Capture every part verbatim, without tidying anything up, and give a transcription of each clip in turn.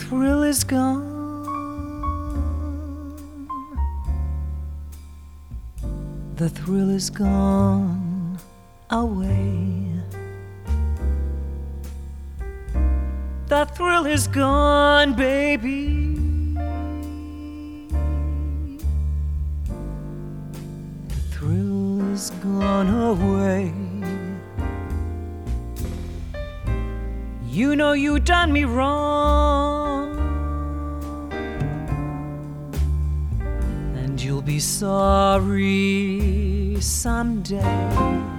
thrill is gone. The thrill is gone away. The thrill is gone, baby. The thrill is gone away. You know you done me wrong, and you'll be sorry someday.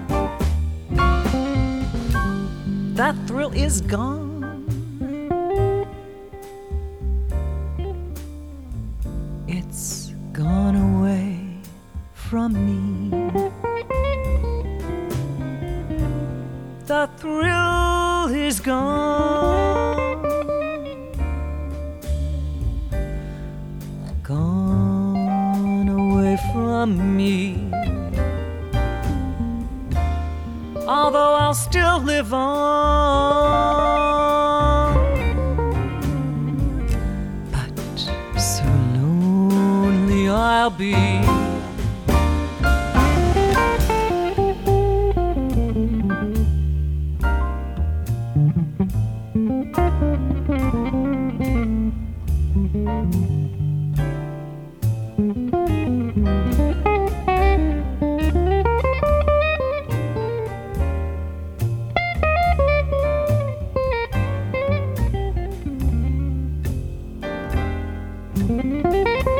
That thrill is gone. It's gone away from me. The thrill is gone, gone away from me. Although I'll still live on, but so lonely I'll be. Thank you.